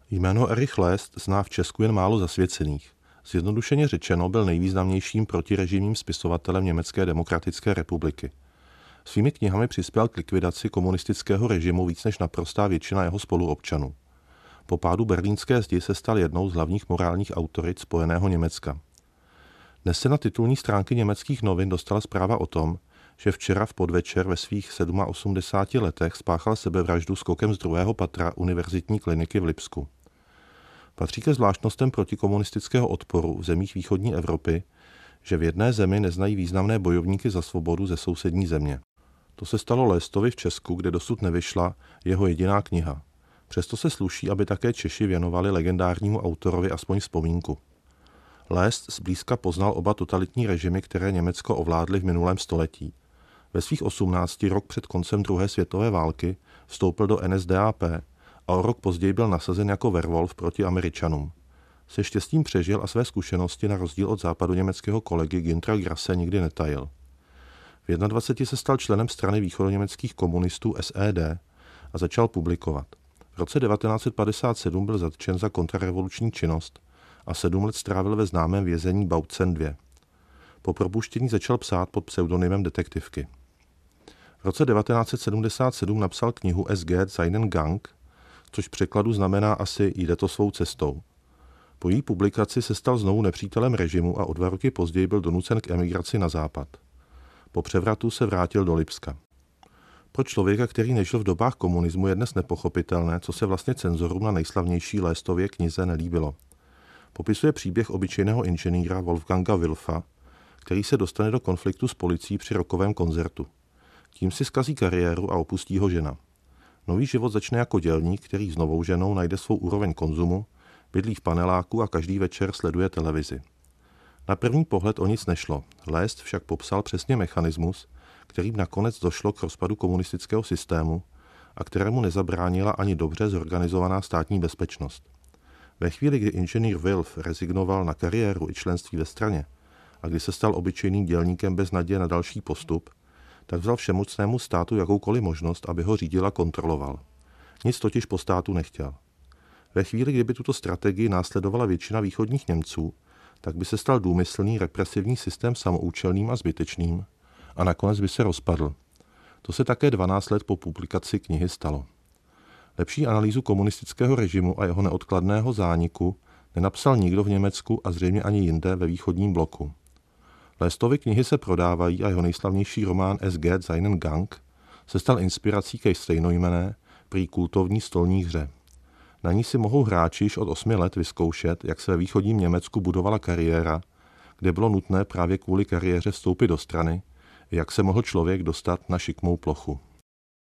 Jméno Erich Lest zná v Česku jen málo zasvěcených. Zjednodušeně řečeno byl nejvýznamnějším protirežimním spisovatelem Německé demokratické republiky. Svými knihami přispěl k likvidaci komunistického režimu víc než naprostá většina jeho spoluobčanů. Po pádu berlínské zdi se stal jednou z hlavních morálních autorit spojeného Německa. Dnes se na titulní stránky německých novin dostala zpráva o tom, že včera v podvečer ve svých 87 letech spáchal sebevraždu skokem z 2. patra univerzitní kliniky v Lipsku. Patří ke zvláštnostem protikomunistického odporu v zemích východní Evropy, že v jedné zemi neznají významné bojovníky za svobodu ze sousední země. To se stalo Lestovi v Česku, kde dosud nevyšla jeho jediná kniha. Přesto se sluší, aby také Češi věnovali legendárnímu autorovi aspoň vzpomínku. Lest zblízka poznal oba totalitní režimy, které Německo ovládly v minulém století. Ve svých 18 rok před koncem druhé světové války vstoupil do NSDAP a o rok později byl nasazen jako werwolf proti Američanům. Se štěstím přežil a své zkušenosti na rozdíl od západoněmeckého kolegy Günthera Grasse nikdy netajil. V 21 se stal členem strany východoněmeckých komunistů SED a začal publikovat. V roce 1957 byl zatčen za kontrarevoluční činnost a 7 let strávil ve známém vězení Bautzen 2. Po propuštění začal psát pod pseudonymem detektivky. V roce 1977 napsal knihu Es geht seinen Gang, což v překladu znamená asi jde to svou cestou. Po její publikaci se stal znovu nepřítelem režimu a o 2 roky později byl donucen k emigraci na západ. Po převratu se vrátil do Lipska. Pro člověka, který nežil v dobách komunismu, je dnes nepochopitelné, co se vlastně cenzorům na nejslavnější Lestově knize nelíbilo. Popisuje příběh obyčejného inženýra Wolfganga Wilfa, který se dostane do konfliktu s policií při rockovém koncertu. Tím si zkazí kariéru a opustí ho žena. Nový život začne jako dělník, který s novou ženou najde svou úroveň konzumu, bydlí v paneláku a každý večer sleduje televizi. Na první pohled o nic nešlo. Lest však popsal přesně mechanismus, kterým nakonec došlo k rozpadu komunistického systému a kterému nezabránila ani dobře zorganizovaná státní bezpečnost. Ve chvíli, kdy inženýr Wilf rezignoval na kariéru i členství ve straně a kdy se stal obyčejným dělníkem bez naděje na další postup, tak vzal všemocnému státu jakoukoliv možnost, aby ho řídil a kontroloval. Nic totiž po státu nechtěl. Ve chvíli, kdyby tuto strategii následovala většina východních Němců, tak by se stal důmyslný represivní systém samoučelným a zbytečným a nakonec by se rozpadl. To se také 12 let po publikaci knihy stalo. Lepší analýzu komunistického režimu a jeho neodkladného zániku nenapsal nikdo v Německu a zřejmě ani jinde ve východním bloku. Lestovy knihy se prodávají a jeho nejslavnější román Es geht seinen Gang se stal inspirací ke stejnojmenné, prý kultovní stolní hře. Na ní si mohou hráči již od 8 let vyzkoušet, jak se ve východním Německu budovala kariéra, kde bylo nutné právě kvůli kariéře vstoupit do strany, jak se mohl člověk dostat na šikmou plochu.